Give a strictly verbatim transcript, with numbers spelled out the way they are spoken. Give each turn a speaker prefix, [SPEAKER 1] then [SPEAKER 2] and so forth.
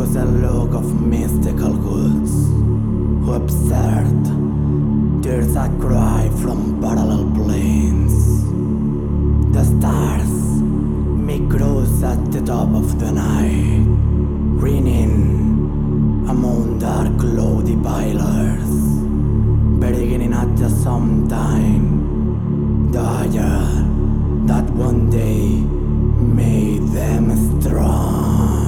[SPEAKER 1] was a look of mystical goods who observed tears that cry from parallel planes. The stars make crows at the top of the night, ringing among dark cloudy pillars, beginning at the sometime, the higher that one day made them strong.